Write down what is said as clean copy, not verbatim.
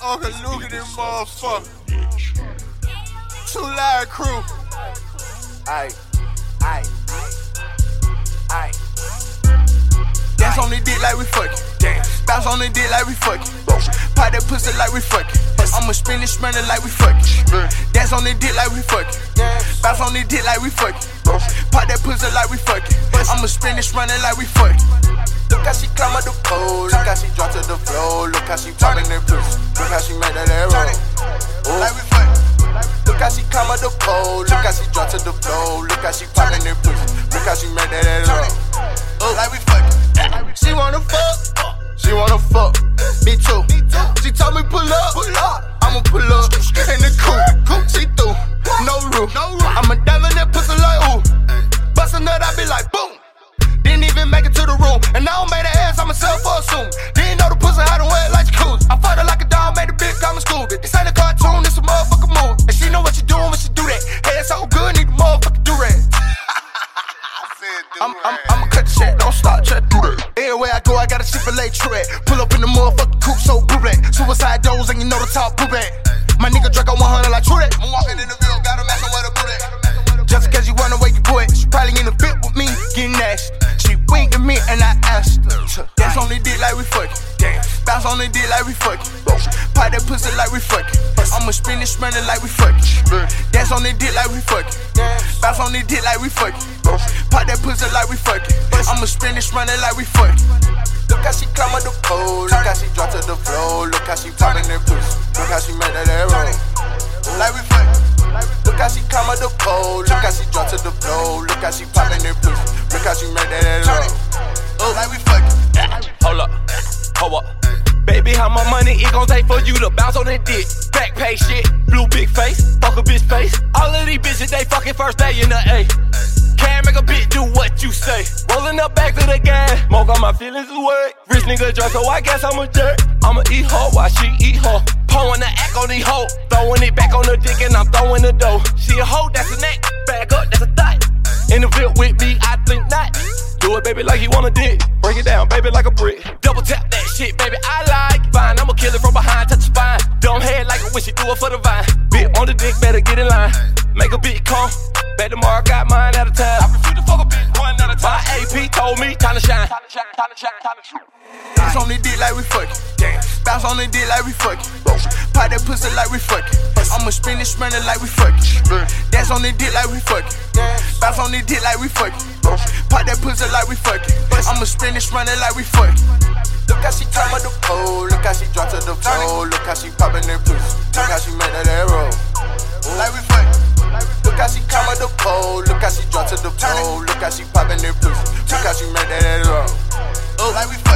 Uncle Luke and them motherfucker. Too Loud Crew. Aight. Dance on the dick like we fucking. Bounce on the dick like we fucking. Pop that pussy like we fucking. I'ma spin this money like we fucking. Dance on the dick like we fucking. Bounce on the dick like we fucking. Pop that pussy like we fucking. I'ma spin this money like we fucking. Look how she climb up the pole. Look how she drop to the floor. Look how she poppin' that pussy. Look how she make that arrow. Like we fucking. Look how she climb up the pole. Look how she drop to the floor. Look how she poppin' that pussy. Look how she make that arrow. Like we fucking. She wanna fuck. She wanna fuck. Me too. She told me pull up. I'ma pull up. In the coupe. She through. No roof. I'ma dive in that pussy like ooh. Bust a nut, I be like boom. Didn't even make it to the room. And I don't make the ass, I'ma sell for a soon. Didn't know the pussy how to wear it like jacuzzi. I fought her like a dog, made a big common school. This ain't a cartoon, this a motherfucking move. And she know what she doing when she do that. Head so good, need a motherfucking do-rag. I'ma cut the shit, don't stop, try to do that. Everywhere I go, I got a Chevrolet Track. Pull up in the motherfucking coupe, so blue black. Suicide doors, and you know the top blue back. My nigga Draco 100 like true that. I'm walking in the field, got a match on where to put it. Just cause you wanna wake your boy, she probably in the fit with me, getting nasty. She winked at me and I asked her. Dance on the dick like we fucking. Bounce on the dick like we fucking. Pop that pussy like we fucking. I'ma spin this money like we fucking. Dance on the dick like we fucking. Bounce on the dick like we fucking. Pop that pussy like we fucking. I'ma spin this money like we fucking. Look how she climb up the pole. Look how she drop to the floor. Look how she poppin' that pussy. Look how she make that arrow. Like we fucking. Look how she climb up the pole. Look how she drop to the floor. Look how she poppin' that pussy. Look how she make that arrow. Like we fucking. Hold up. Baby, how much money it gon' take for you to bounce on that dick? Back pay shit, blue big face, fuck a bitch face. All of these bitches, they fucking first day in the A. Can't make a bitch do what you say. Rolling up back to the gas, smoke on my feelings away. Rich nigga drunk, so I guess I'm a jerk. I'ma eat her while she eat her. Pulling the act on these hoes, throwing it back on the dick and I'm throwing the dough. She a hoe, that's a neck. Back up, that's a thought. In the field with me, I think not. Do it, baby, like you wanna dick. Break it down, baby, like a brick. Double tap that shit, baby, I like. Fine, I'ma kill it from behind, touch the spine. Dumb head like it when she do it for the vine. Bit on the dick, better get in line. Make a bitch come. Bet tomorrow, got mine at a time. I refuse to fuck a bitch one at a time. My AP told me, time to shine. Dance on the dick like we fucking. Bounce on the dick like we fucking. Pop that pussy like we fucking. I'ma spin this money like we fucking. Dance on the dick like we fucking. Bounce on the dick like we fucking. Pop that pussy like we fucking. I'ma spin this money like we fucking. Look how she climb up the pole. Look how she drop to the floor. Look how she poppin' that pussy. Look how she make that arrow. Like we fucking. Look how she climb up the pole. Look how she drop to the floor. Look how she poppin' that pussy. Look how she make that arrow. Like we fucking.